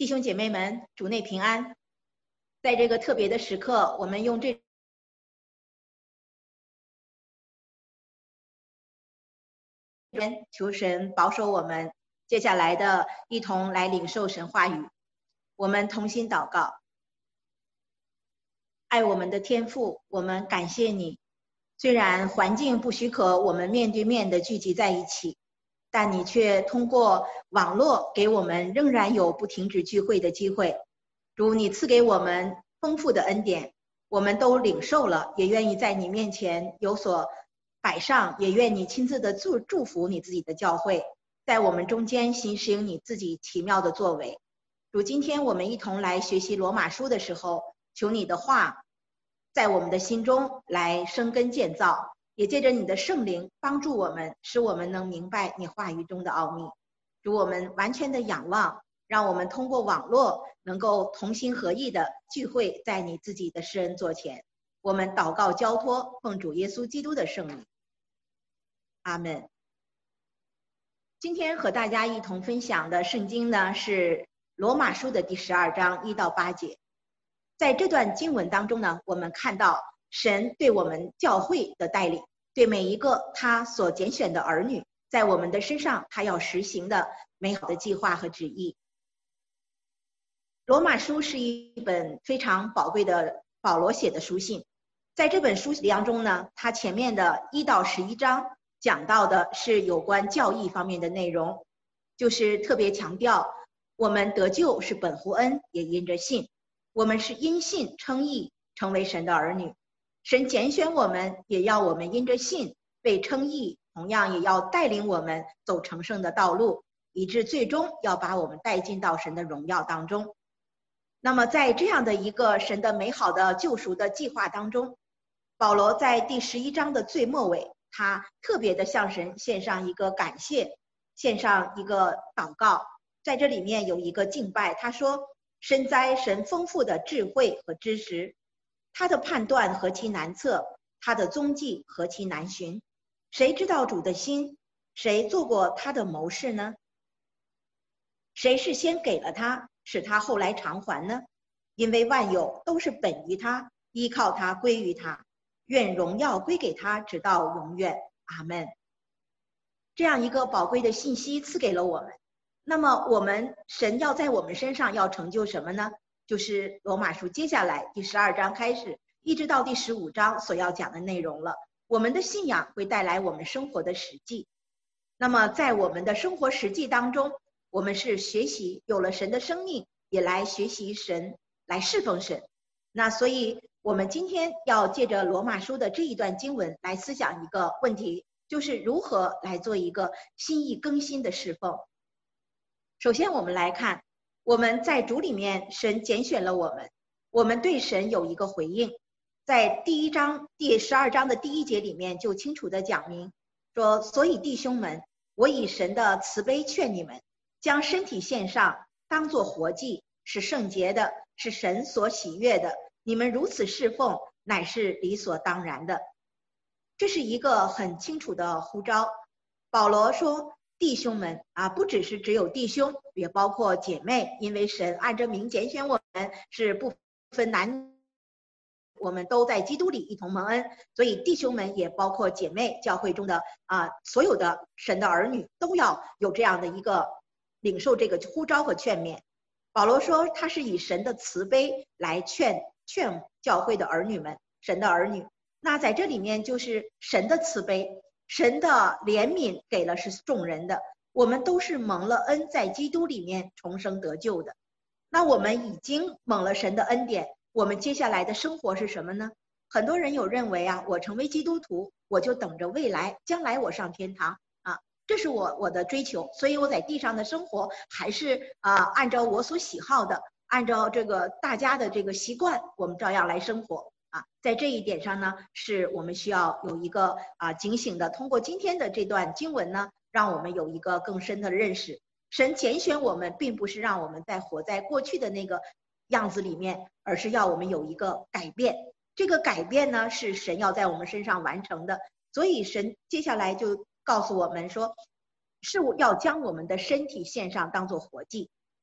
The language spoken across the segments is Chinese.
弟兄姐妹们，主内平安。在这个特别的时刻，我们用这求神保守我们接下来的一同来领受神话语。我们同心祷告。爱我们的天父，我们感谢你。虽然环境不许可我们面对面的聚集在一起，但你却通过网络给我们仍然有不停止聚会的机会。主，你赐给我们丰富的恩典，我们都领受了，也愿意在你面前有所摆上，也愿你亲自的祝福你自己的教会，在我们中间行使你自己奇妙的作为。主，今天我们一同来学习罗马书的时候，求你的话在我们的心中来生根建造，也借着你的圣灵帮助我们，使我们能明白你话语中的奥秘。主，我们完全的仰望，让我们通过网络能够同心合意的聚会在你自己的施恩座前。我们祷告交托，奉主耶稣基督的圣名，阿们。今天和大家一同分享的圣经呢，是罗马书的第12章1到8节。在这段经文当中呢，我们看到神对我们教会的带领，对每一个他所拣选的儿女，在我们的身上他要实行的美好的计划和旨意。罗马书是一本非常宝贵的保罗写的书信。在这本书当中呢，他前面的1到11章讲到的是有关教义方面的内容，就是特别强调我们得救是本乎恩，也因着信。我们是因信称义，成为神的儿女。神拣选我们，也要我们因着信被称义，同样也要带领我们走成圣的道路，以致最终要把我们带进到神的荣耀当中。那么在这样的一个神的美好的救赎的计划当中，保罗在第11章的最末尾，他特别的向神献上一个感谢，献上一个祷告。在这里面有一个敬拜，他说，深哉神丰富的智慧和知识，他的判断何其难测，他的踪迹何其难寻。谁知道主的心？谁做过他的谋士呢？谁是先给了他，使他后来偿还呢？因为万有都是本于他，依靠他，归于他。愿荣耀归给他，直到永远。阿们。这样一个宝贵的信息赐给了我们。那么我们神要在我们身上要成就什么呢？就是罗马书接下来第12章开始一直到第15章所要讲的内容了。我们的信仰会带来我们生活的实际。那么在我们的生活实际当中，我们是学习有了神的生命，也来学习神，来侍奉神。那所以我们今天要借着罗马书的这一段经文来思想一个问题，就是如何来做一个心意更新的侍奉。首先我们来看，我们在主里面神拣选了我们，我们对神有一个回应。在第12章的第1节里面就清楚的讲明说，所以弟兄们，我以神的慈悲劝你们，将身体献上，当作活祭，是圣洁的，是神所喜悦的。你们如此侍奉，乃是理所当然的。这是一个很清楚的呼召。保罗说，弟兄们啊，不只是只有弟兄，也包括姐妹，因为神按着名拣选我们，是不分男女，我们都在基督里一同蒙恩，所以弟兄们也包括姐妹，教会中的所有的神的儿女都要有这样的一个领受这个呼召和劝勉。保罗说，他是以神的慈悲来劝教会的儿女们，神的儿女。那在这里面就是神的慈悲，神的怜悯给了是众人的，我们都是蒙了恩，在基督里面重生得救的。那我们已经蒙了神的恩典，我们接下来的生活是什么呢？很多人有认为我成为基督徒，我就等着未来，将来我上天堂这是我的追求，所以我在地上的生活还是按照我所喜好的，按照这个大家的这个习惯，我们照样来生活在这一点上呢，是我们需要有一个警醒的。通过今天的这段经文呢，让我们有一个更深的认识。神拣选我们，并不是让我们再活在过去的那个样子里面，而是要我们有一个改变。这个改变呢，是神要在我们身上完成的。所以神接下来就告诉我们说，是要将我们的身体献上，当作活祭。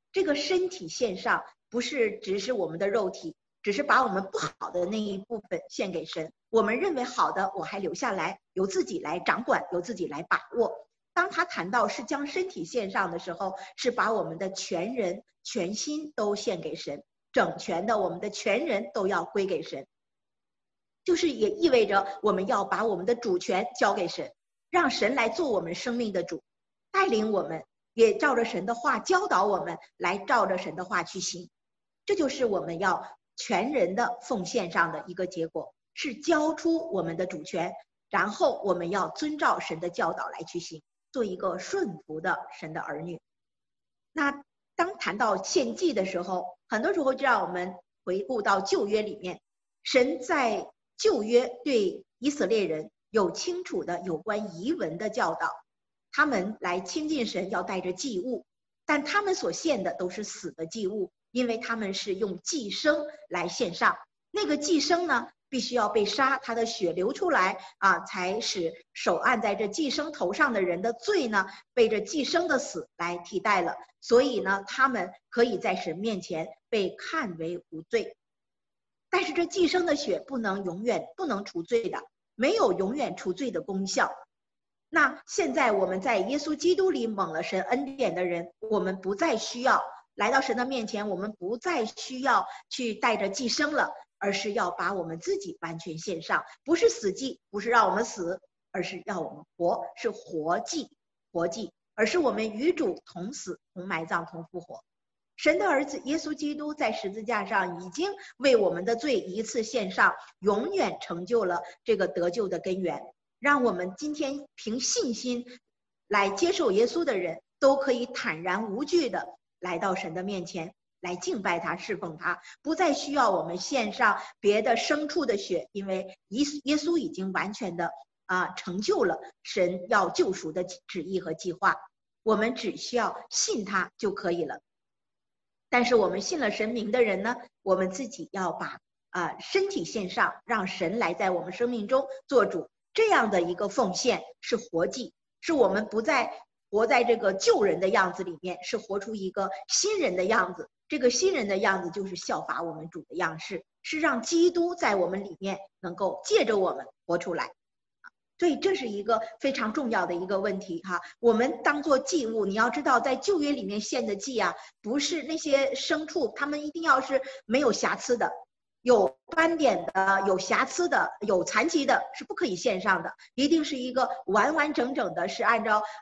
这个身体献上不是只是我们的肉体，只是把我们不好的那一部分献给神，我们认为好的我还留下来，由自己来掌管，由自己来把握。当他谈到是将身体献上的时候，是把我们的全人全心都献给神，整全的我们的全人都要归给神，就是也意味着我们要把我们的主权交给神，让神来做我们生命的主，带领我们，也照着神的话教导我们，来照着神的话去行。这就是我们要全人的奉献上的一个结果，是交出我们的主权，然后我们要遵照神的教导来去行，做一个顺服的神的儿女。那当谈到献祭的时候，很多时候就让我们回顾到旧约里面，神在旧约对以色列人有清楚的有关仪文的教导，他们来亲近神要带着祭物，但他们所献的都是死的祭物，因为他们是用祭牲来献上，那个祭牲呢必须要被杀，他的血流出来才使手按在这祭牲头上的人的罪呢被这祭牲的死来替代了，所以呢他们可以在神面前被看为无罪。但是这祭牲的血不能永远不能除罪的，没有永远除罪的功效。那现在我们在耶稣基督里蒙了神恩典的人，我们不再需要来到神的面前，我们不再需要去带着祭牲了，而是要把我们自己完全献上，不是死祭，不是让我们死，而是要我们活，是活祭，活祭，而是我们与主同死同埋葬同复活。神的儿子耶稣基督在十字架上已经为我们的罪一次献上，永远成就了这个得救的根源，让我们今天凭信心来接受耶稣的人都可以坦然无惧的来到神的面前，来敬拜他，侍奉他，不再需要我们献上别的牲畜的血，因为耶稣已经完全的成就了神要救赎的旨意和计划，我们只需要信他就可以了。但是我们信了神名的人呢，我们自己要把身体献上，让神来在我们生命中做主，这样的一个奉献是活祭，是我们不再活在这个旧人的样子里面，是活出一个新人的样子。这个新人的样子就是效法我们主的样式，是让基督在我们里面能够借着我们活出来。所以这是一个非常重要的一个问题哈。我们当做祭物，你要知道在旧约里面献的祭不是那些牲畜，他们一定要是没有瑕疵的，有斑点的，有瑕疵的，有残疾的，是不可以献上的，一定是一个完完整整的，是按照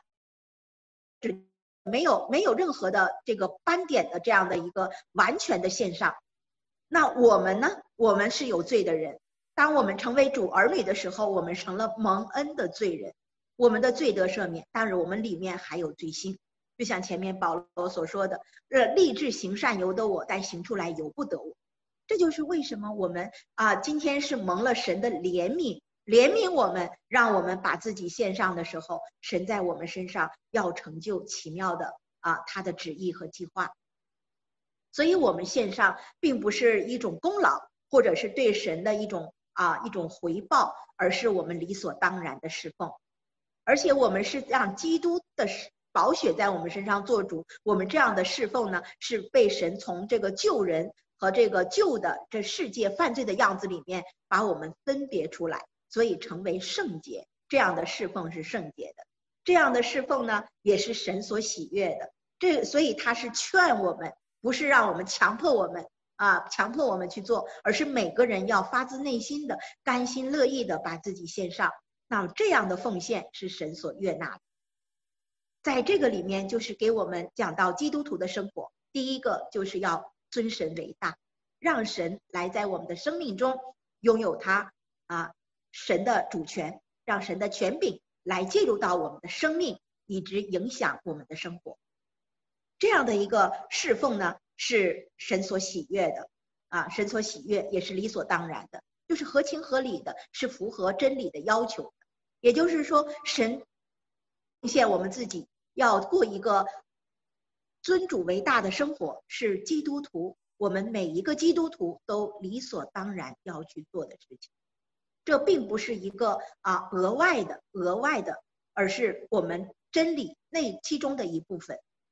没有任何的这个斑点的这样的一个完全的献上。那我们呢，我们是有罪的人，当我们成为主儿女的时候，我们成了蒙恩的罪人，我们的罪得赦免，但是我们里面还有罪心，就像前面保罗所说的，立志行善由得我，但行出来由不得我。这就是为什么我们今天是蒙了神的怜悯我们，让我们把自己献上的时候，神在我们身上要成就奇妙的他的旨意和计划。所以我们献上并不是一种功劳，或者是对神的一种回报，而是我们理所当然的侍奉。而且我们是让基督的宝血在我们身上做主，我们这样的侍奉呢，是被神从这个旧人和这个旧的这世界犯罪的样子里面把我们分别出来，所以成为圣洁。这样的侍奉是圣洁的，这样的侍奉呢也是神所喜悦的。所以他是劝我们，不是让我们强迫我们去做，而是每个人要发自内心的甘心乐意的把自己献上。那这样的奉献是神所悦纳的。在这个里面就是给我们讲到基督徒的生活，第一个就是要尊神为大，让神来在我们的生命中拥有他神的主权，让神的权柄来介入到我们的生命，以致影响我们的生活。这样的一个侍奉呢，是神所喜悦的神所喜悦，也是理所当然的，就是合情合理的，是符合真理的要求的。也就是说，神奉献我们自己，要过一个尊主为大的生活，是基督徒，我们每一个基督徒都理所当然要去做的事情。这并不是一个额外的，而是我们真理那其中的一部分。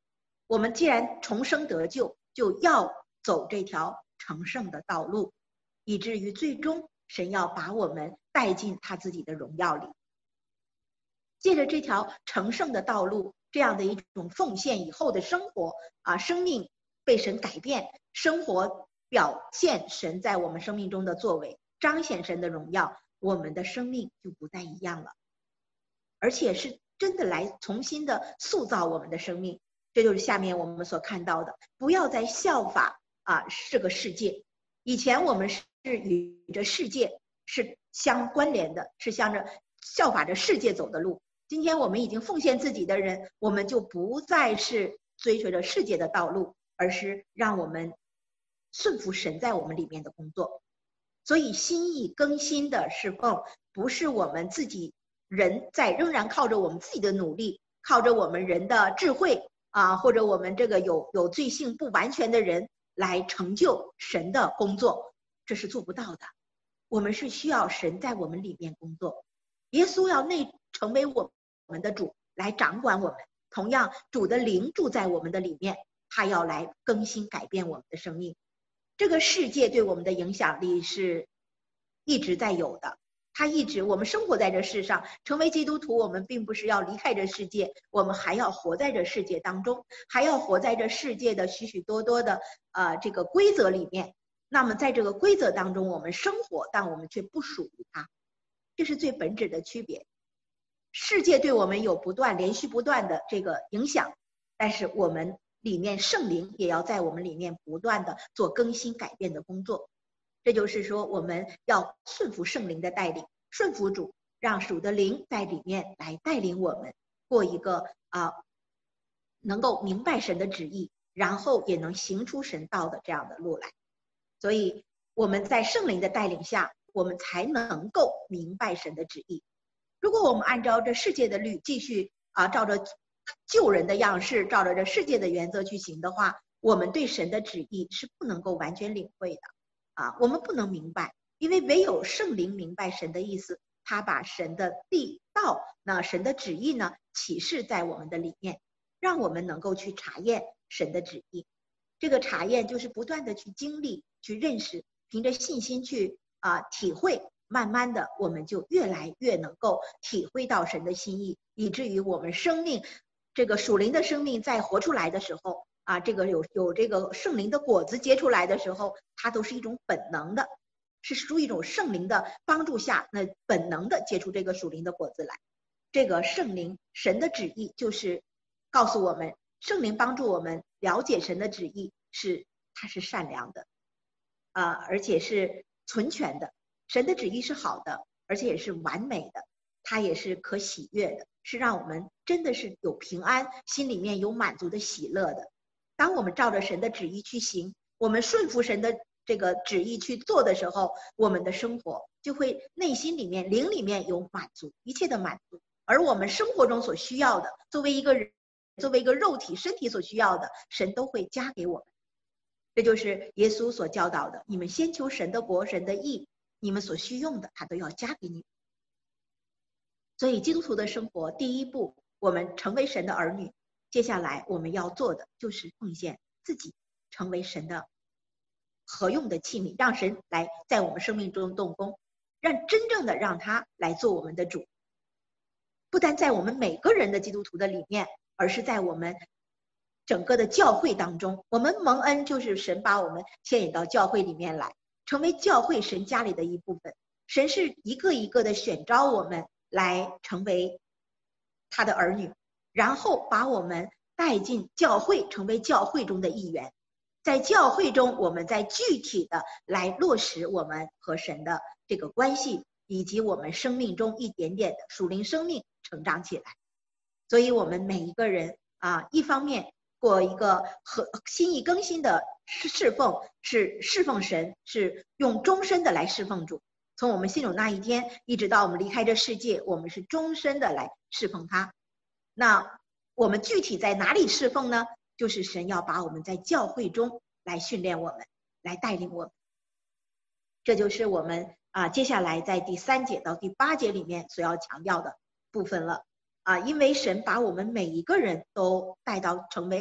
我们既然重生得救，就要走这条成圣的道路，以至于最终神要把我们带进他自己的荣耀里。借着这条成圣的道路，这样的一种奉献以后的生活生命被神改变，生活表现神在我们生命中的作为，彰显神的荣耀，我们的生命就不再一样了，而且是真的来重新的塑造我们的生命。这就是下面我们所看到的，不要再效法这个世界。以前我们是与这世界是相关联的，是向着效法着世界走的路。今天我们已经奉献自己的人，我们就不再是追随着世界的道路，而是让我们顺服神在我们里面的工作。所以心意更新的侍奉，不是我们自己人在仍然靠着我们自己的努力，靠着我们人的智慧或者我们这个有罪性不完全的人来成就神的工作，这是做不到的。我们是需要神在我们里面工作，耶稣要成为我们的主，来掌管我们。同样，主的灵住在我们的里面，他要来更新改变我们的生命。这个世界对我们的影响力是一直在有的，我们生活在这世上，成为基督徒，我们并不是要离开这世界，我们还要活在这世界当中，还要活在这世界的许许多多的这个规则里面。那么在这个规则当中我们生活，但我们却不属于它，这是最本质的区别。世界对我们有连续不断的这个影响，但是我们里面圣灵也要在我们里面不断的做更新改变的工作。这就是说，我们要顺服圣灵的带领，顺服主，让主的灵在里面来带领我们过一个能够明白神的旨意，然后也能行出神道的这样的路来。所以我们在圣灵的带领下，我们才能够明白神的旨意。如果我们按照这世界的律继续照着旧人的样式，照着这世界的原则去行的话，我们对神的旨意是不能够完全领会的我们不能明白，因为唯有圣灵明白神的意思，他把神的道，那神的旨意呢启示在我们的里面，让我们能够去查验神的旨意。这个查验就是不断的去经历，去认识，凭着信心去体会，慢慢的我们就越来越能够体会到神的心意，以至于我们生命这个属灵的生命在活出来的时候这个有这个圣灵的果子结出来的时候，它都是一种本能的，是属于一种圣灵的帮助下，那本能的结出这个属灵的果子来。这个圣灵神的旨意就是告诉我们，圣灵帮助我们了解神的旨意它是善良的而且是纯全的。神的旨意是好的，而且也是完美的，它也是可喜悦的，是让我们真的是有平安，心里面有满足的喜乐的。当我们照着神的旨意去行，我们顺服神的这个旨意去做的时候，我们的生活就会内心里面灵里面有满足，一切的满足。而我们生活中所需要的，作为一个人，作为一个肉体身体所需要的，神都会加给我们。这就是耶稣所教导的，你们先求神的国，神的义，你们所需用的他都要加给你。所以基督徒的生活第一步，我们成为神的儿女，接下来我们要做的就是奉献自己，成为神的合用的器皿，让神来在我们生命中动工，真正的让他来做我们的主。不但在我们每个人的基督徒的里面，而是在我们整个的教会当中。我们蒙恩就是神把我们牵引到教会里面来，成为教会神家里的一部分。神是一个一个的选召我们来成为他的儿女，然后把我们带进教会，成为教会中的一员。在教会中，我们在具体的来落实我们和神的这个关系，以及我们生命中一点点的属灵生命成长起来。所以我们每一个人一方面过一个心意更新的侍奉，是侍奉神，是用终身的来侍奉主。从我们信主那一天一直到我们离开这世界，我们是终身的来侍奉他。那我们具体在哪里侍奉呢？就是神要把我们在教会中来训练我们，来带领我们。这就是我们接下来在第3节到第8节里面所要强调的部分了因为神把我们每一个人都带到成为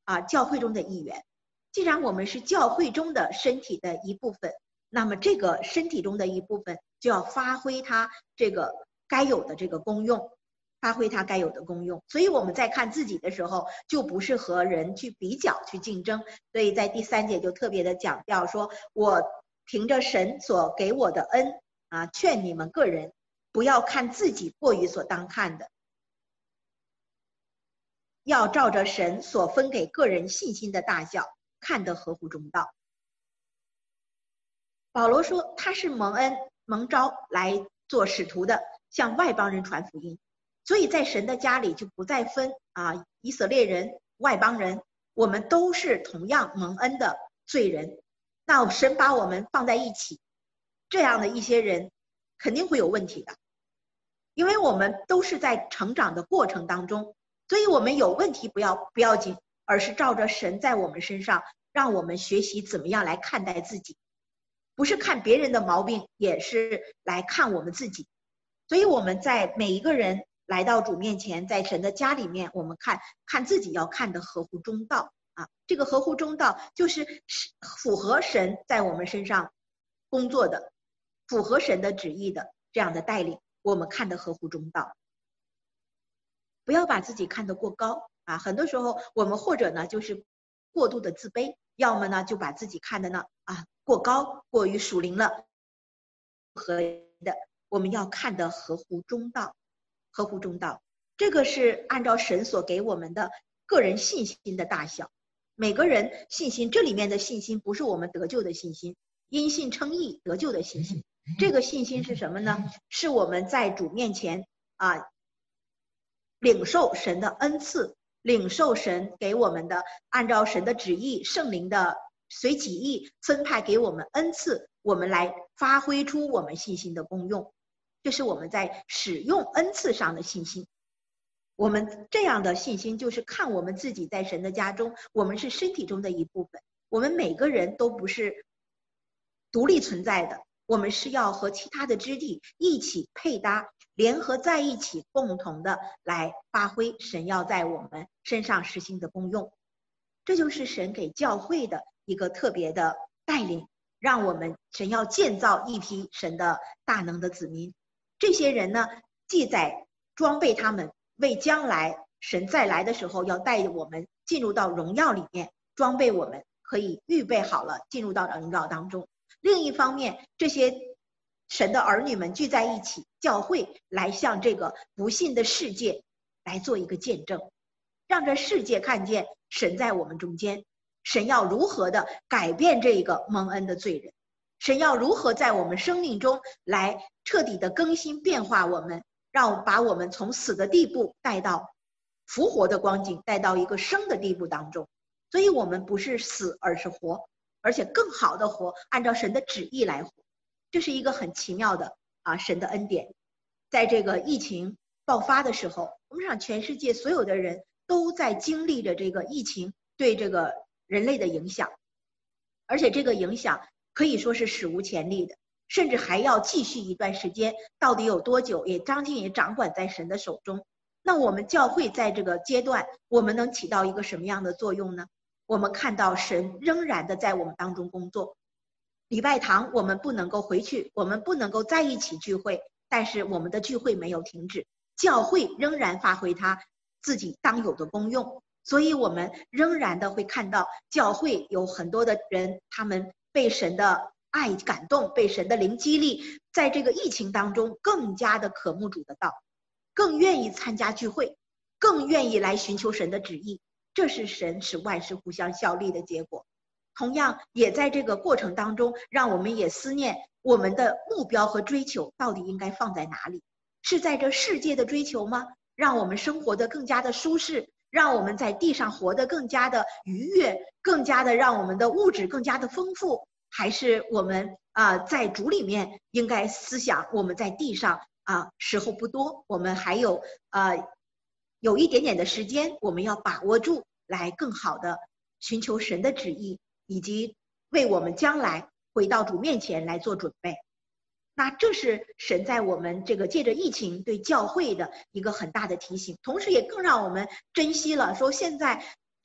教会中的一员。既然我们是教会中的身体的一部分，那么这个身体中的一部分就要发挥它这个该有的这个功用，发挥它该有的功用。所以我们在看自己的时候，就不是和人去比较去竞争。所以在第3节就特别的强调说，我凭着神所给我的恩劝你们个人不要看自己过于所当看的，要照着神所分给个人信心的大小看得合乎中道。保罗说他是蒙恩蒙召来做使徒的，向外邦人传福音。所以在神的家里就不再分以色列人外邦人，我们都是同样蒙恩的罪人。那神把我们放在一起，这样的一些人肯定会有问题的，因为我们都是在成长的过程当中，所以我们有问题不要紧，而是照着神在我们身上，让我们学习怎么样来看待自己，不是看别人的毛病，也是来看我们自己。所以我们在每一个人来到主面前，在神的家里面，我们看自己要看得合乎中道这个合乎中道就是符合神在我们身上工作的，符合神的旨意的这样的带领，我们看得合乎中道。不要把自己看得过高很多时候我们或者呢就是过度的自卑，要么呢就把自己看得呢过高，过于属灵了，合的，我们要看得合乎中道，合乎中道。这个是按照神所给我们的个人信心的大小。每个人信心，这里面的信心不是我们得救的信心，因信称义得救的信心。这个信心是什么呢？是我们在主面前领受神的恩赐，领受神给我们的按照神的旨意圣灵的随己意分派给我们恩赐，我们来发挥出我们信心的功用。这是我们在使用恩赐上的信心。我们这样的信心就是看我们自己在神的家中，我们是身体中的一部分，我们每个人都不是独立存在的，我们是要和其他的肢体一起配搭，联合在一起，共同的来发挥神要在我们身上实行的功用。这就是神给教会的一个特别的带领，让我们神要建造一批神的大能的子民。这些人呢，既在装备他们，为将来神再来的时候要带我们进入到荣耀里面，装备我们可以预备好了进入到荣耀当中。另一方面，这些神的儿女们聚在一起，教会来向这个不信的世界来做一个见证，让这世界看见神在我们中间，神要如何的改变这个蒙恩的罪人，神要如何在我们生命中来彻底的更新变化我们，把我们从死的地步带到复活的光景，带到一个生的地步当中。所以我们不是死，而是活，而且更好的活，按照神的旨意来活。这是一个很奇妙的神的恩典。在这个疫情爆发的时候，我们想全世界所有的人都在经历着这个疫情对这个人类的影响，而且这个影响可以说是史无前例的，甚至还要继续一段时间，到底有多久也将近也掌管在神的手中。那我们教会在这个阶段，我们能起到一个什么样的作用呢？我们看到神仍然的在我们当中工作。礼拜堂我们不能够回去，我们不能够在一起聚会，但是我们的聚会没有停止，教会仍然发挥它自己当有的功用。所以我们仍然的会看到教会有很多的人，他们被神的爱感动，被神的灵激励，在这个疫情当中更加的渴慕主的道，更愿意参加聚会，更愿意来寻求神的旨意。这是神使万事互相效力的结果。同样也在这个过程当中，让我们也思念我们的目标和追求到底应该放在哪里？是在这世界的追求吗？让我们生活的更加的舒适，让我们在地上活得更加的愉悦，更加的让我们的物质更加的丰富？还是我们在主里面应该思想我们在地上时候不多，我们还有有一点点的时间，我们要把握住，来更好的寻求神的旨意，以及为我们将来回到主面前来做准备。那这是神在我们这个借着疫情对教会的一个很大的提醒，同时也更让我们珍惜了说现在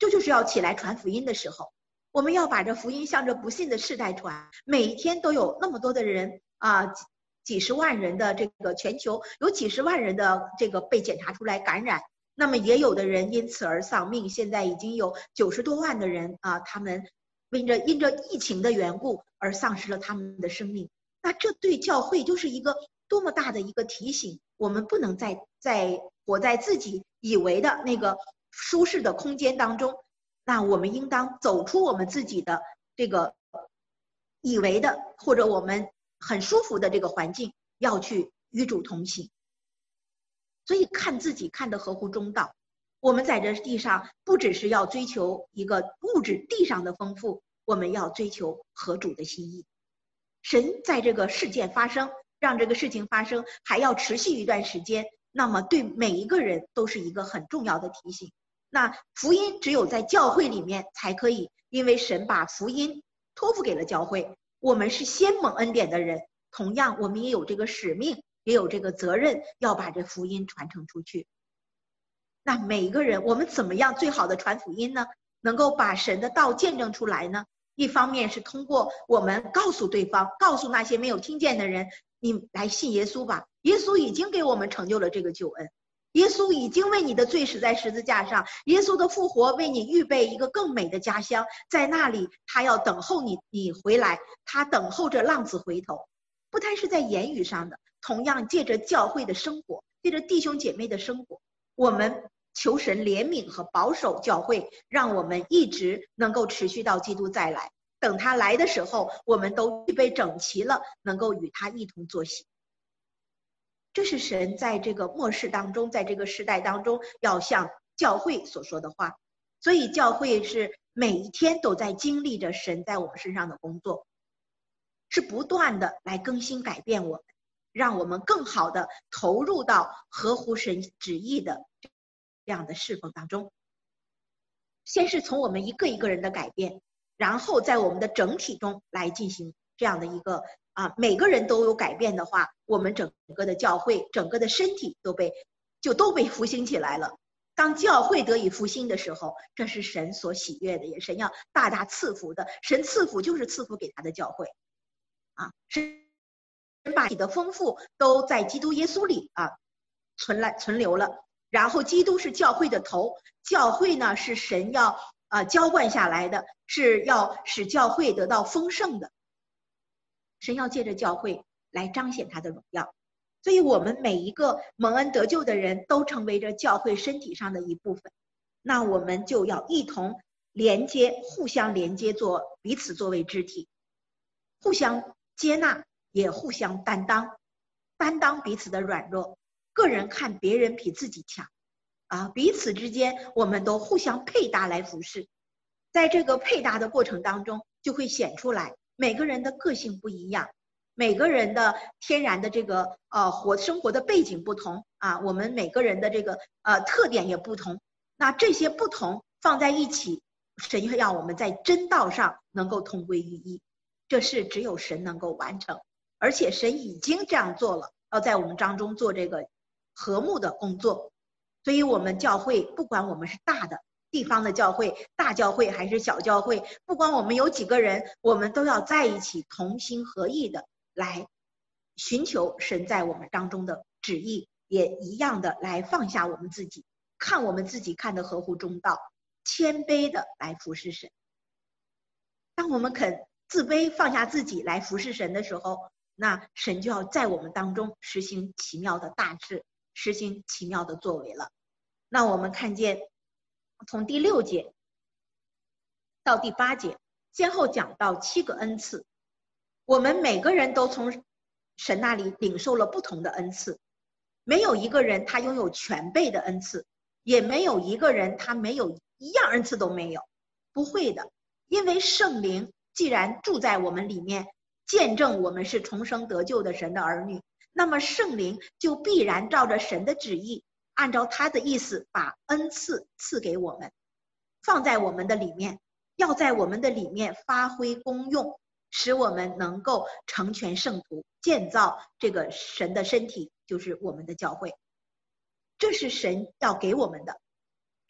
这就是要起来传福音的时候。我们要把这福音向着不信的世代传，每一天都有那么多的人啊，几十万人的这个全球有几十万人的这个被检查出来感染，那么也有的人因此而丧命，现在已经有90多万的人啊，他们因着疫情的缘故而丧失了他们的生命。那这对教会就是一个多么大的一个提醒，我们不能再活在自己以为的那个舒适的空间当中，那我们应当走出我们自己的这个以为的或者我们很舒服的这个环境，要去与主同行。所以看自己看得合乎中道，我们在这地上不只是要追求一个物质地上的丰富，我们要追求合主的心意。神在这个事件发生，让这个事情发生还要持续一段时间，那么对每一个人都是一个很重要的提醒。那福音只有在教会里面才可以，因为神把福音托付给了教会，我们是先蒙恩典的人，同样我们也有这个使命，也有这个责任，要把这福音传承出去。那每一个人，我们怎么样最好的传福音呢？能够把神的道见证出来呢？一方面是通过我们告诉对方，告诉那些没有听见的人，你来信耶稣吧，耶稣已经给我们成就了这个救恩，耶稣已经为你的罪死在十字架上，耶稣的复活为你预备一个更美的家乡，在那里他要等候你回来，他等候着浪子回头。不单是在言语上的，同样借着教会的生活，借着弟兄姐妹的生活，我们求神怜悯和保守教会，让我们一直能够持续到基督再来。等他来的时候，我们都预备整齐了，能够与他一同作喜。这是神在这个末世当中，在这个时代当中要向教会所说的话。所以教会是每一天都在经历着神在我们身上的工作，是不断的来更新改变我们，让我们更好的投入到合乎神旨意的这样的侍奉当中。先是从我们一个一个人的改变，然后在我们的整体中来进行这样的一个每个人都有改变的话，我们整个的教会，整个的身体都被复兴起来了。当教会得以复兴的时候，这是神所喜悦的，也神要大大赐福的。神赐福就是赐福给他的教会神把你的丰富都在基督耶稣里存留了。然后基督是教会的头，教会呢是神要浇灌下来的，是要使教会得到丰盛的。神要借着教会来彰显他的荣耀，所以我们每一个蒙恩得救的人都成为着教会身体上的一部分。那我们就要一同连接，互相连接，彼此作为肢体，互相接纳，也互相担当彼此的软弱。个人看别人比自己强彼此之间我们都互相配搭来服侍。在这个配搭的过程当中，就会显出来每个人的个性不一样，每个人的天然的这个生活的背景不同我们每个人的这个特点也不同。那这些不同放在一起，神要我们在真道上能够同归于一，这是只有神能够完成，而且神已经这样做了，要在我们当中做这个和睦的工作。所以我们教会，不管我们是大的地方的教会，大教会还是小教会，不管我们有几个人，我们都要在一起同心合意的来寻求神在我们当中的旨意，也一样的来放下我们自己，看我们自己看得合乎中道，谦卑的来服侍神。当我们肯自卑放下自己来服侍神的时候，那神就要在我们当中实行奇妙的大事，实行奇妙的作为了。那我们看见从第6节到第8节先后讲到7个恩赐，我们每个人都从神那里领受了不同的恩赐，没有一个人他拥有全备的恩赐，也没有一个人他没有一样恩赐都没有，不会的。因为圣灵既然住在我们里面，见证我们是重生得救的神的儿女，那么圣灵就必然照着神的旨意，按照他的意思把恩赐赐给我们，放在我们的里面，要在我们的里面发挥功用，使我们能够成全圣徒，建造这个神的身体，就是我们的教会。这是神要给我们的。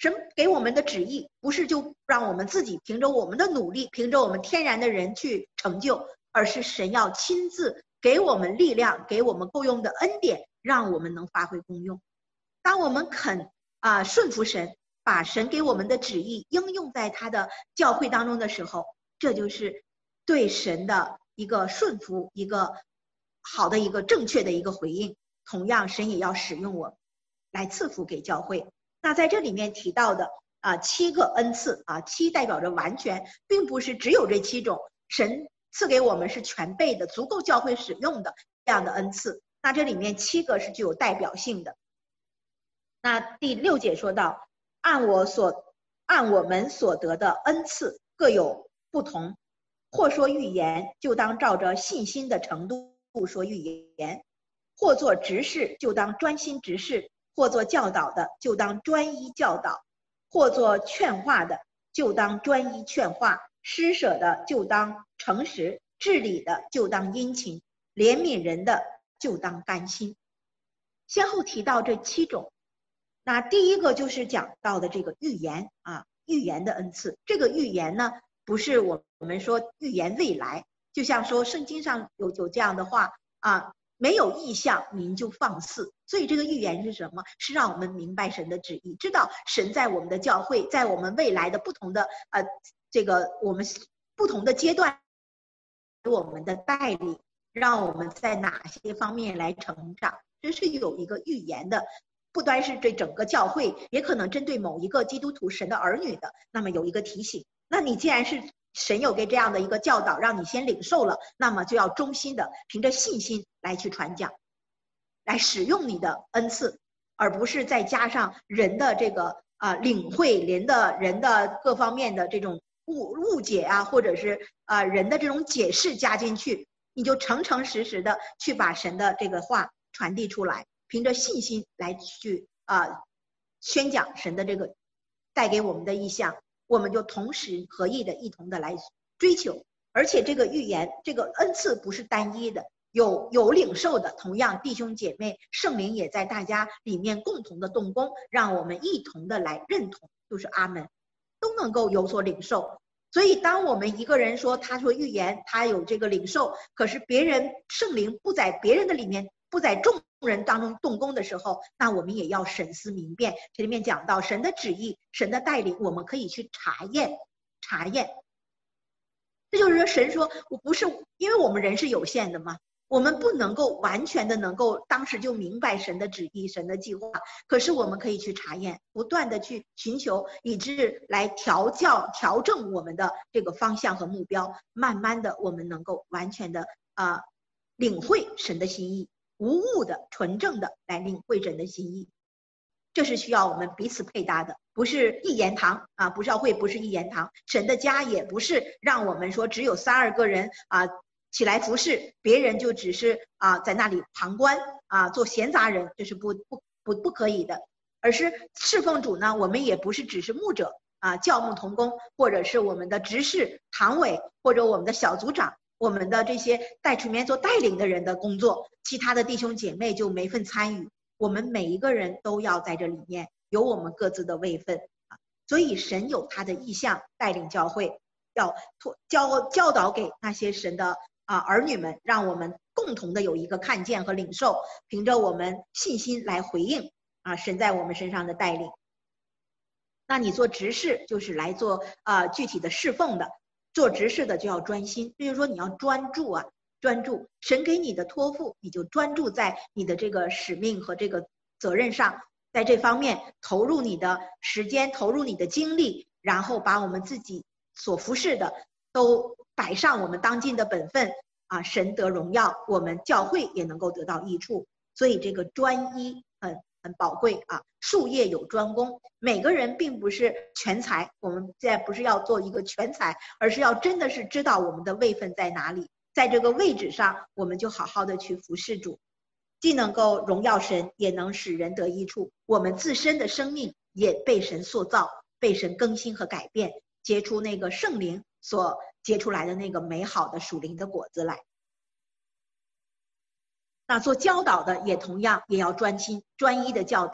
神给我们的旨意不是就让我们自己凭着我们的努力，凭着我们天然的人去成就，而是神要亲自给我们力量，给我们够用的恩典，让我们能发挥功用。当我们肯顺服神，把神给我们的旨意应用在他的教会当中的时候，这就是对神的一个顺服，一个好的一个正确的一个回应。同样，神也要使用我们来赐福给教会。那在这里面提到的7个恩赐7代表着完全，并不是只有这7种，神赐给我们是全备的，足够教会使用的这样的恩赐。那这里面7个是具有代表性的。那第6节说到，按我们所得的恩赐各有不同，或说预言，就当照着信心的程度说预言；或做执事，就当专心执事；或做教导的，就当专一教导；或做劝化的，就当专一劝化；施舍的，就当诚实；治理的，就当殷勤；怜悯人的，就当甘心。先后提到这7种。那第一个就是讲到的这个预言预言的恩赐。这个预言呢，不是我们说预言未来，就像说圣经上有这样的话没有异象民就放肆。所以这个预言是什么？是让我们明白神的旨意，知道神在我们的教会，在我们未来的不同的我们不同的阶段给我们的带领，让我们在哪些方面来成长，这是有一个预言的。不单是对整个教会，也可能针对某一个基督徒神的儿女的，那么有一个提醒。那你既然是神有给这样的一个教导，让你先领受了，那么就要忠心的凭着信心来去传讲，来使用你的恩赐，而不是再加上人的这个领会，人的各方面的这种误解或者是人的这种解释加进去，你就诚诚实实的去把神的这个话传递出来。凭着信心来去宣讲神的这个带给我们的意象，我们就同时合意的一同的来追求。而且这个预言这个恩赐不是单一的，有领受的，同样弟兄姐妹圣灵也在大家里面共同的动工，让我们一同的来认同，就是阿们，都能够有所领受。所以当我们一个人说他说预言他有这个领受，可是别人圣灵不在别人的里面，不在众人当中动工的时候，那我们也要审思明辨。这里面讲到神的旨意，神的带领，我们可以去查验。这就是说神说我不是，因为我们人是有限的嘛，我们不能够完全的能够当时就明白神的旨意神的计划，可是我们可以去查验，不断的去寻求，以致来调整我们的这个方向和目标，慢慢的我们能够完全的领会神的心意，无误的纯正的来领会神的心意。这是需要我们彼此配搭的，不是一言堂不是教会，不是一言堂，神的家也不是让我们说只有3-2个人起来服侍，别人就只是在那里旁观做闲杂人，这是不可以的。而是侍奉主呢，我们也不是只是牧者教牧同工，或者是我们的执事堂委，或者我们的小组长，我们的这些在里面做带领的人的工作，其他的弟兄姐妹就没份参与。我们每一个人都要在这里面有我们各自的位分所以神有他的意向带领教会，要教导给那些神的儿女们，让我们共同的有一个看见和领受，凭着我们信心来回应神在我们身上的带领。那你做执事就是来做具体的侍奉的，做执事的就要专心，就是说你要专注神给你的托付，你就专注在你的这个使命和这个责任上，在这方面投入你的时间，投入你的精力，然后把我们自己所服侍的都摆上我们当尽的本分神得荣耀，我们教会也能够得到益处。所以这个专一很宝贵术业有专攻，每个人并不是全才，我们现在不是要做一个全才，而是要真的是知道我们的位分在哪里，在这个位置上我们就好好的去服侍主，既能够荣耀神，也能使人得益处，我们自身的生命也被神塑造，被神更新和改变，结出那个圣灵所结出来的那个美好的属灵的果子来。那做教导的也同样也要专心专一的教导，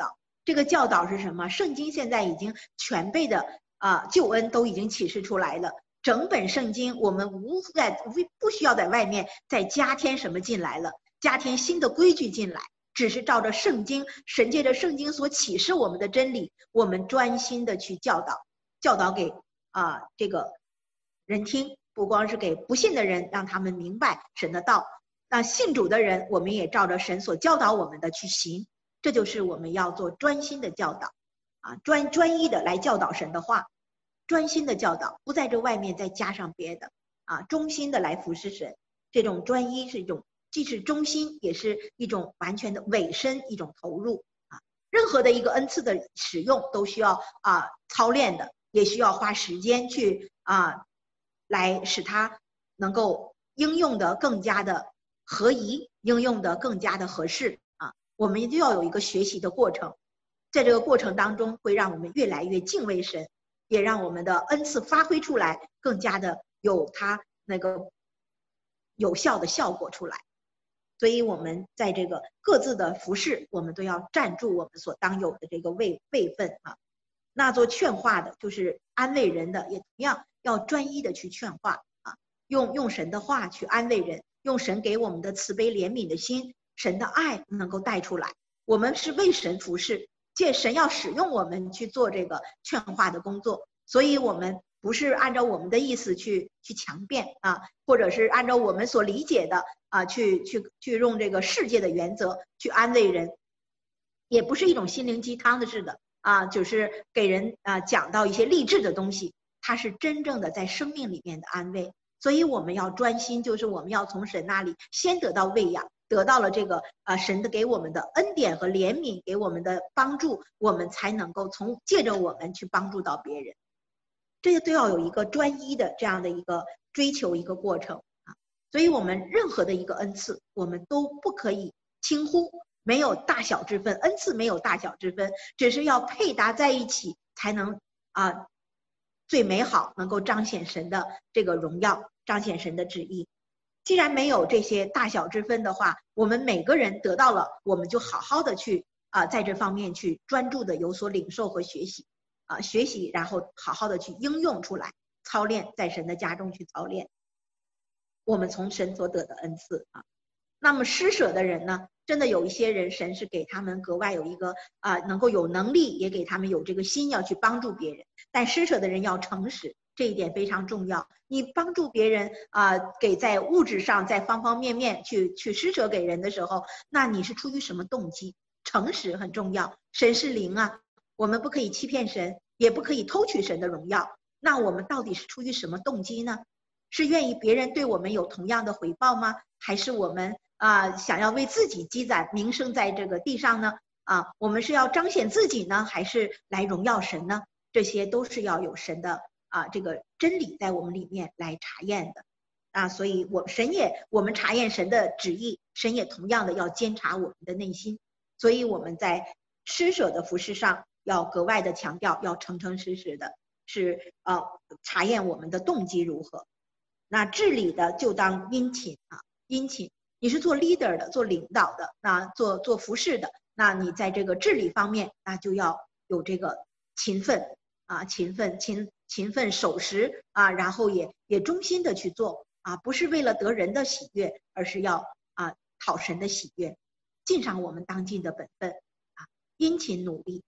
这个教导是什么？圣经现在已经全备的救恩都已经启示出来了。整本圣经我们不需要在外面再加添什么进来了，加添新的规矩进来，只是照着圣经，神借着圣经所启示我们的真理，我们专心的去教导给这个人听，不光是给不信的人，让他们明白神的道。那信主的人，我们也照着神所教导我们的去行，这就是我们要做专心的教导专一的来教导神的话，专心的教导，不在这外面再加上别的忠心的来服侍神。这种专一是一种既是忠心，也是一种完全的委身，一种投入任何的一个恩赐的使用都需要操练的，也需要花时间去来使它能够应用的更加的合宜，应用的更加的合适我们就要有一个学习的过程，在这个过程当中会让我们越来越敬畏神，也让我们的恩赐发挥出来更加的有它那个有效的效果出来。所以我们在这个各自的服事，我们都要站住我们所当有的这个位分那做劝化的，就是安慰人的，也同样要专一的去劝化用神的话去安慰人，用神给我们的慈悲怜悯的心，神的爱能够带出来。我们是为神服侍，借神要使用我们去做这个劝化的工作，所以我们不是按照我们的意思去强辩或者是按照我们所理解的去用这个世界的原则去安慰人，也不是一种心灵鸡汤的似的就是给人讲到一些励志的东西，它是真正的在生命里面的安慰。所以我们要专心，就是我们要从神那里先得到喂养，得到了这个神的给我们的恩典和怜悯，给我们的帮助，我们才能够借着我们去帮助到别人。这个都要有一个专一的这样的一个追求一个过程所以我们任何的一个恩赐，我们都不可以轻忽，没有大小之分，恩赐没有大小之分，只是要配搭在一起，才能最美好，能够彰显神的这个荣耀，彰显神的旨意。既然没有这些大小之分的话，我们每个人得到了，我们就好好的去在这方面去专注的有所领受和学习学习，然后好好的去应用出来，操练，在神的家中去操练我们从神所得的恩赐那么施舍的人呢，真的有一些人，神是给他们格外有一个能够有能力，也给他们有这个心要去帮助别人。但施舍的人要诚实，这一点非常重要。你帮助别人给在物质上，在方方面面去施舍给人的时候，那你是出于什么动机？诚实很重要。神是灵我们不可以欺骗神，也不可以偷取神的荣耀。那我们到底是出于什么动机呢？是愿意别人对我们有同样的回报吗？还是我们想要为自己积攒名声在这个地上呢我们是要彰显自己呢，还是来荣耀神呢？这些都是要有神的这个真理在我们里面来查验的所以我们查验神的旨意，神也同样的要监察我们的内心。所以我们在施舍的服事上要格外的强调，要诚诚实实的是查验我们的动机如何。那治理的就当殷勤殷勤，你是做 leader 的，做领导的，那做服侍的，那你在这个治理方面，那就要有这个勤奋勤奋守时然后也忠心的去做不是为了得人的喜悦，而是要讨神的喜悦，尽上我们当尽的本分殷勤努力。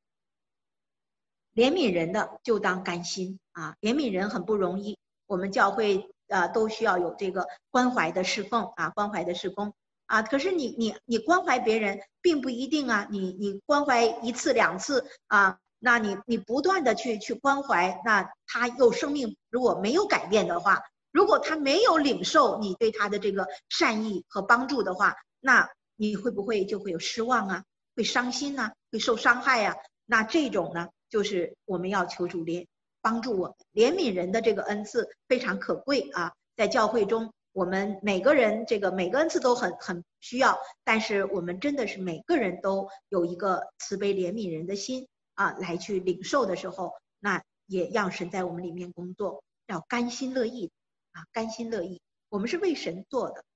怜悯人的就当甘心怜悯人很不容易，我们教会都需要有这个关怀的侍奉关怀的事工可是你关怀别人并不一定你关怀一次两次那你不断的去关怀，那他又生命如果没有改变的话，如果他没有领受你对他的这个善意和帮助的话，那你会不会就会有失望会伤心会受伤害那这种呢，就是我们要求主帮助我们。怜悯人的这个恩赐非常可贵在教会中我们每个人每个恩赐都很需要，但是我们真的是每个人都有一个慈悲怜悯人的心来去领受的时候，那也让神在我们里面工作，要甘心乐意甘心乐意。我们是为神做的，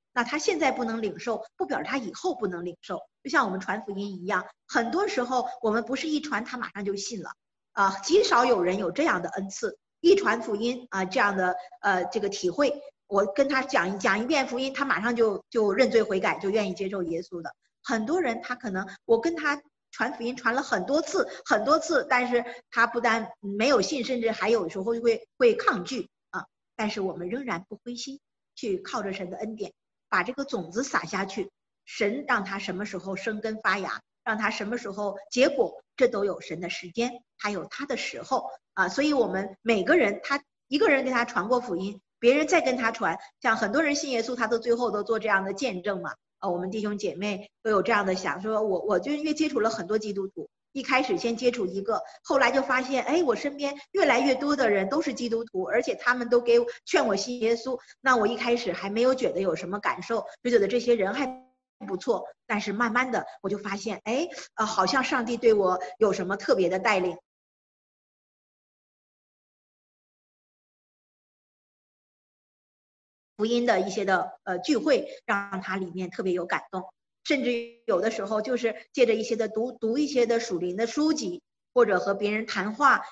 那他现在不能领受，不表示他以后不能领受。就像我们传福音一样，很多时候我们不是一传他马上就信了啊，极少有人有这样的恩赐，一传福音啊这样的这个体会。我跟他讲一遍福音，他马上就认罪悔改，就愿意接受耶稣的。很多人他可能我跟他传福音传了很多次，但是他不但没有信，甚至还有时候会抗拒啊。但是我们仍然不灰心，去靠着神的恩典，把这个种子撒下去，神让他什么时候生根发芽，让他什么时候结果，这都有神的时间，他有他的时候啊。所以我们每个人，他一个人给他传过福音，别人再跟他传，像很多人信耶稣，他都最后都做这样的见证嘛。我们弟兄姐妹都有这样的想，说我就因为接触了很多基督徒，一开始先接触一个，后来就发现，哎，我身边越来越多的人都是基督徒，而且他们都劝我信耶稣。那我一开始还没有觉得有什么感受，就觉得这些人还不错，但是慢慢的我就发现，哎，好像上帝对我有什么特别的带领。福音的一些的聚会，让他里面特别有感动，甚至有的时候就是借着一些的读一些的属灵的书籍，或者和别人谈话，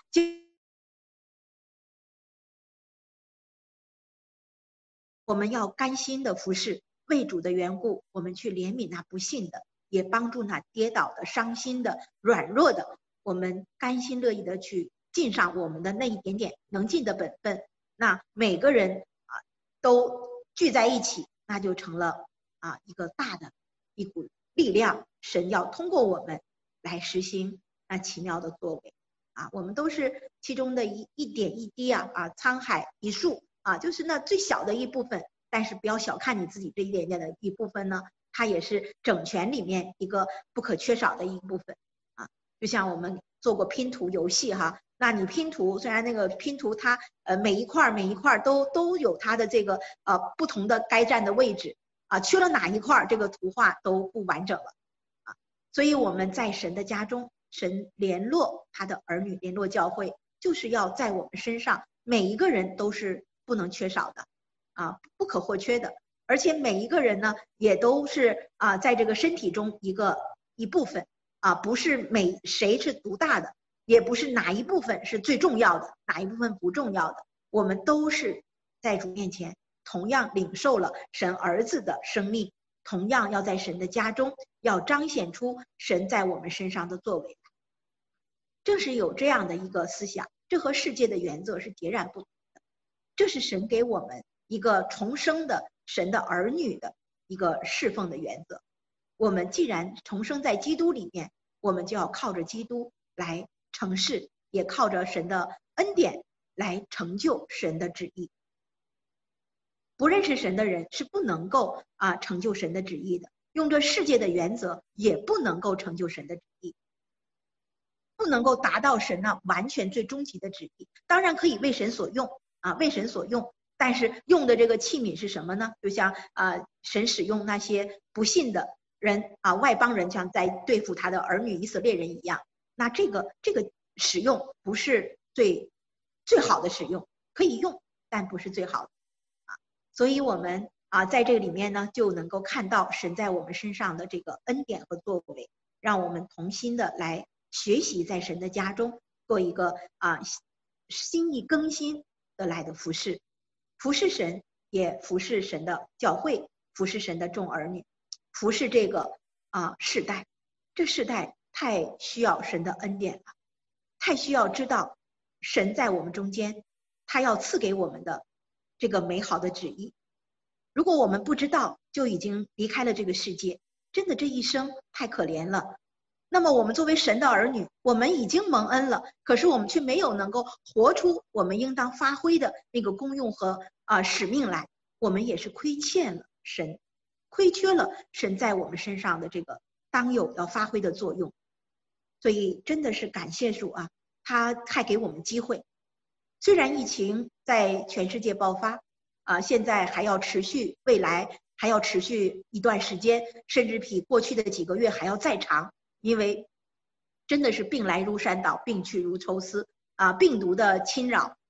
我们要甘心的服侍，为主的缘故，我们去怜悯那不信的，也帮助那跌倒的、伤心的、软弱的，我们甘心乐意的去尽上我们的那一点点能尽的本分。那每个人都聚在一起，那就成了一个大的一股力量，神要通过我们来实行那奇妙的作为我们都是其中的一点一滴沧海一粟就是那最小的一部分，但是不要小看你自己这一点点的一部分呢，它也是整全里面一个不可缺少的一部分就像我们做过拼图游戏那你拼图，虽然那个拼图它每一块都有它的这个不同的该占的位置缺了哪一块，这个图画都不完整了所以我们在神的家中，神联络他的儿女，联络教会，就是要在我们身上每一个人都是不能缺少的不可或缺的，而且每一个人呢也都是在这个身体中一部分不是谁是独大的，也不是哪一部分是最重要的，哪一部分不重要的，我们都是在主面前同样领受了神儿子的生命，同样要在神的家中要彰显出神在我们身上的作为。正是有这样的一个思想，这和世界的原则是截然不同的，这是神给我们一个重生的神的儿女的一个侍奉的原则。我们既然重生在基督里面，我们就要靠着基督来成事，也靠着神的恩典来成就神的旨意。不认识神的人是不能够成就神的旨意的，用这世界的原则也不能够成就神的旨意，不能够达到神完全最终极的旨意。当然可以为神所用为神所用，但是用的这个器皿是什么呢？就像神使用那些不信的人外邦人，像在对付他的儿女以色列人一样。那这个使用不是最好的使用，可以用，但不是最好的所以我们在这个里面呢，就能够看到神在我们身上的这个恩典和作为，让我们同心的来学习，在神的家中做一个心意更新的来的服侍神，也服侍神的教会，服侍神的众儿女，服侍这个世代。这世代太需要神的恩典了，太需要知道神在我们中间，他要赐给我们的这个美好的旨意。如果我们不知道，就已经离开了这个世界，真的这一生太可怜了。那么我们作为神的儿女，我们已经蒙恩了，可是我们却没有能够活出我们应当发挥的那个功用和使命来，我们也是亏欠了神，亏缺了神在我们身上的这个当有要发挥的作用。所以真的是感谢主他还给我们机会。虽然疫情在全世界爆发现在还要持续，未来还要持续一段时间，甚至比过去的几个月还要再长，因为真的是病来如山倒，病去如抽丝病毒的侵扰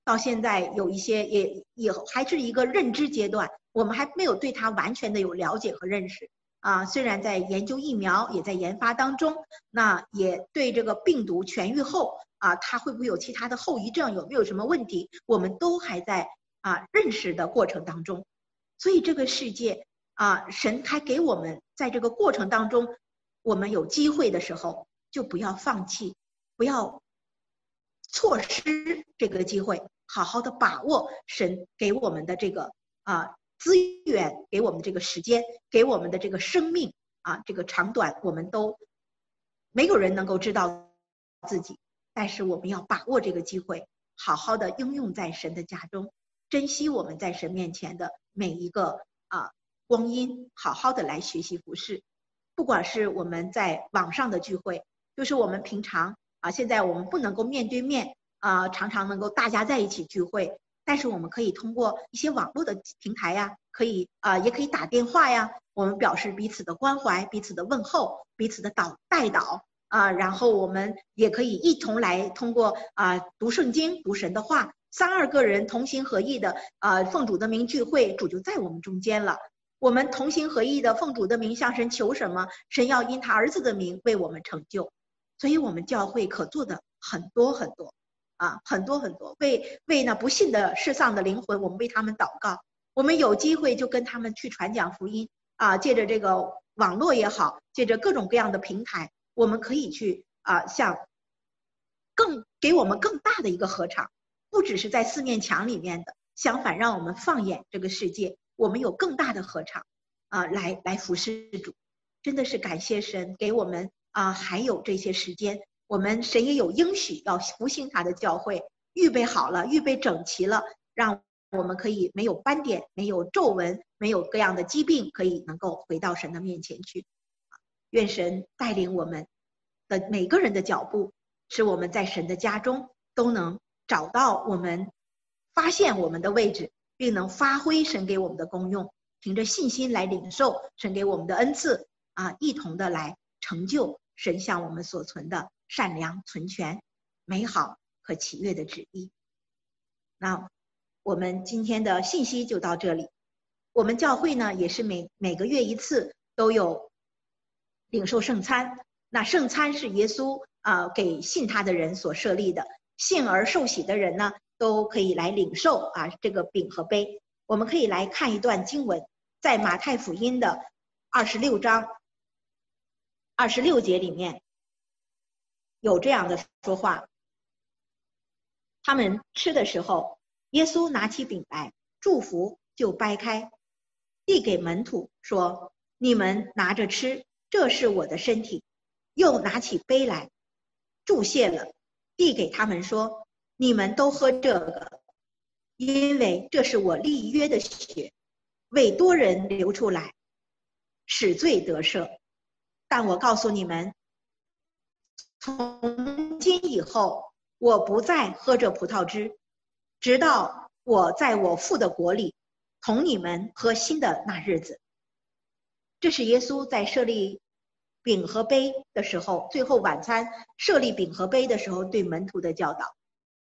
到现在有一些也还是一个认知阶段，我们还没有对它完全的有了解和认识啊。虽然在研究疫苗，也在研发当中，那也对这个病毒痊愈后啊，它会不会有其他的后遗症，有没有什么问题，我们都还在认识的过程当中。所以这个世界神还给我们在这个过程当中，我们有机会的时候，就不要放弃，不要错失这个机会，好好的把握神给我们的这个资源，给我们这个时间，给我们的这个生命这个长短，我们都没有人能够知道自己，但是我们要把握这个机会，好好的应用在神的家中，珍惜我们在神面前的每一个光阴，好好的来学习服事。不管是我们在网上的聚会，就是我们平常现在我们不能够面对面常常能够大家在一起聚会，但是我们可以通过一些网络的平台呀，可以也可以打电话呀，我们表示彼此的关怀，彼此的问候，彼此的代祷然后我们也可以一同来通过读圣经，读神的话，3、2个人同心合意的奉主的名聚会，主就在我们中间了。我们同心合意的奉主的名向神求什么，神要因他儿子的名为我们成就。所以我们教会可做的很多很多很多很多，为那不信的世上的灵魂，我们为他们祷告。我们有机会就跟他们去传讲福音借着这个网络也好，借着各种各样的平台，我们可以去向给我们更大的一个合场，不只是在4面墙里面的，相反让我们放眼这个世界，我们有更大的合场来服侍主。真的是感谢神给我们还有这些时间，我们神也有应许要复兴他的教会，预备好了，预备整齐了，让我们可以没有斑点，没有皱纹，没有各样的疾病，可以能够回到神的面前去。愿神带领我们的每个人的脚步，使我们在神的家中都能找到我们，发现我们的位置，并能发挥神给我们的功用，凭着信心来领受神给我们的恩赐一同的来成就神向我们所存的善良、纯全、美好和喜悦的旨意。那我们今天的信息就到这里。我们教会呢，也是每个月一次都有领受圣餐。那圣餐是耶稣给信他的人所设立的，信而受洗的人呢，都可以来领受这个饼和杯。我们可以来看一段经文，在马太福音的26章26节里面有这样的说话：他们吃的时候，耶稣拿起饼来，祝福就掰开，递给门徒说：你们拿着吃，这是我的身体。又拿起杯来，祝谢了，递给他们说：你们都喝这个，因为这是我立约的血，为多人流出来，使罪得赦。但我告诉你们，从今以后，我不再喝这葡萄汁，直到我在我父的国里同你们喝新的那日子。这是耶稣在设立饼和杯的时候，最后晚餐设立饼和杯的时候对门徒的教导。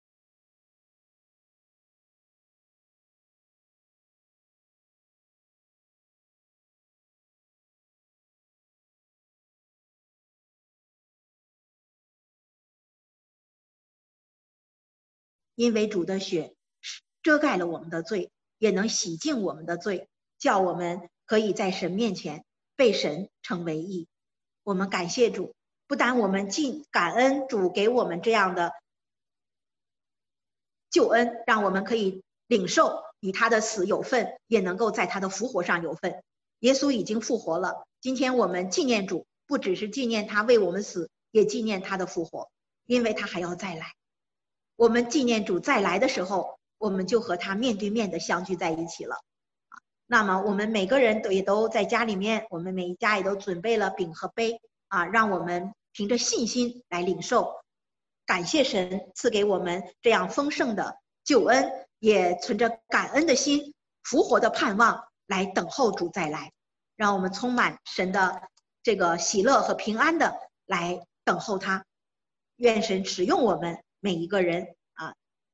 因为主的血遮盖了我们的罪，也能洗净我们的罪，叫我们可以在神面前被神称为义。我们感谢主，不但我们感恩主给我们这样的救恩，让我们可以领受与他的死有份，也能够在他的复活上有份。耶稣已经复活了，今天我们纪念主，不只是纪念他为我们死，也纪念他的复活，因为他还要再来。我们纪念主再来的时候，我们就和他面对面的相聚在一起了。那么我们每个人也都在家里面，我们每一家也都准备了饼和杯让我们凭着信心来领受。感谢神赐给我们这样丰盛的救恩，也存着感恩的心、复活的盼望来等候主再来，让我们充满神的这个喜乐和平安的来等候他。愿神使用我们每一个人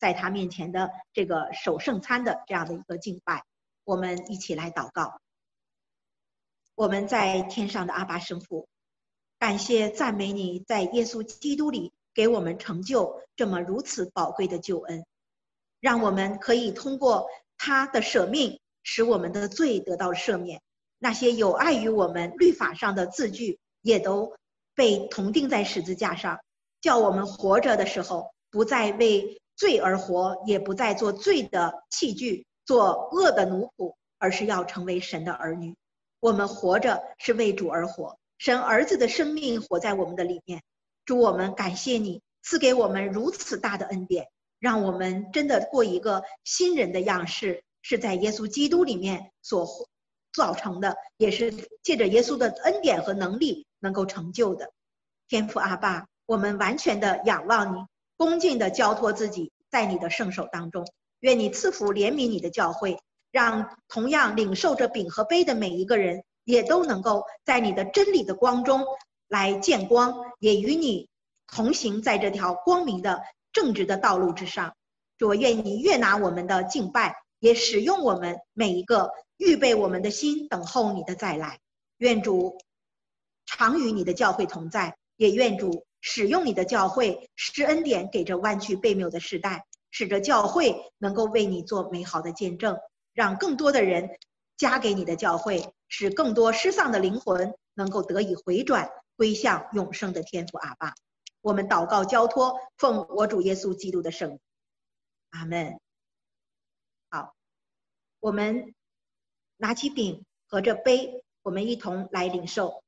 在他面前的这个守圣餐的这样的一个敬拜。我们一起来祷告。我们在天上的阿爸圣父，感谢赞美你在耶稣基督里给我们成就这么如此宝贵的救恩，让我们可以通过他的舍命使我们的罪得到赦免，那些有碍于我们律法上的字句也都被同钉在十字架上，叫我们活着的时候不再为罪而活，也不再做罪的器具，做恶的奴仆，而是要成为神的儿女。我们活着是为主而活，神儿子的生命活在我们的里面。主，我们感谢你赐给我们如此大的恩典，让我们真的过一个新人的样式，是在耶稣基督里面所造成的，也是借着耶稣的恩典和能力能够成就的。天父阿爸，我们完全的仰望你，恭敬的交托自己在你的圣手当中，愿你赐福怜悯你的教会，让同样领受着饼和杯的每一个人也都能够在你的真理的光中来见光，也与你同行在这条光明的正直的道路之上。主，我愿你悦纳我们的敬拜，也使用我们每一个，预备我们的心等候你的再来。愿主常与你的教会同在，也愿主使用你的教会施恩典给这弯曲悖谬的时代，使这教会能够为你做美好的见证，让更多的人加给你的教会，使更多失丧的灵魂能够得以回转，归向永生的天父阿爸。我们祷告交托，奉我主耶稣基督的圣名，阿们。好，我们拿起饼和这杯，我们一同来领受。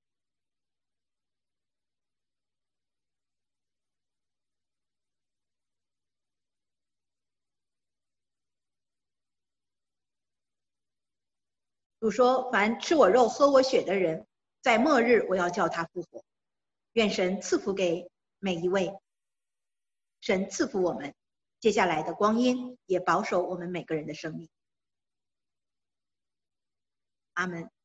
主说：凡吃我肉喝我血的人，在末日我要叫他复活。愿神赐福给每一位，神赐福我们接下来的光阴，也保守我们每个人的生命。阿们。